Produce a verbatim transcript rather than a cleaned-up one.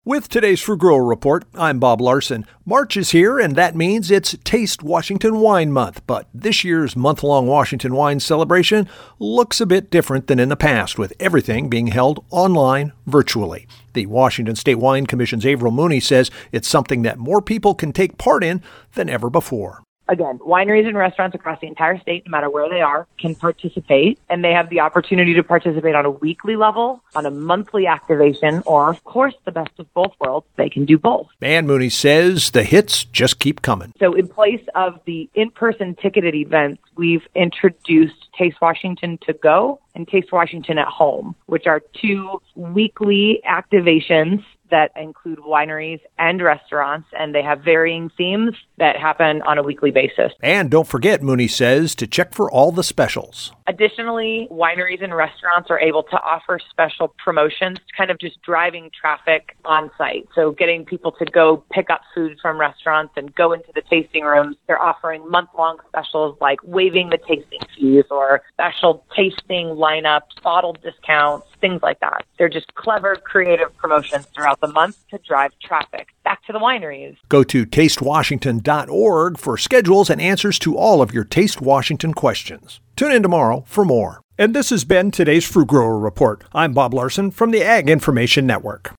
With today's Fruit Grower Report, I'm Bob Larson. March is here, and that means it's Taste Washington Wine Month. But this year's month-long Washington wine celebration looks a bit different than in the past, with everything being held online virtually. The Washington State Wine Commission's Avril Mooney says it's something that more people can take part in than ever before. Again, wineries and restaurants across the entire state, no matter where they are, can participate, and they have the opportunity to participate on a weekly level, on a monthly activation, or, of course, the best of both worlds. They can do both. And Mooney says the hits just keep coming. So in place of the in-person ticketed events, we've introduced Taste Washington To Go and Taste Washington at Home, which are two weekly activations that include wineries and restaurants, and they have varying themes that happen on a weekly basis. And don't forget, Mooney says, to check for all the specials. Additionally, wineries and restaurants are able to offer special promotions, kind of just driving traffic on site. So getting people to go pick up food from restaurants and go into the tasting rooms. They're offering month-long specials like waiving the tasting fees or special tasting lineups, bottled discounts, things like that. They're just clever, creative promotions throughout the month to drive traffic back to the wineries. Go to taste washington dot org for schedules and answers to all of your Taste Washington questions. Tune in tomorrow for more. And this has been today's Fruit Grower Report. I'm Bob Larson from the Ag Information Network.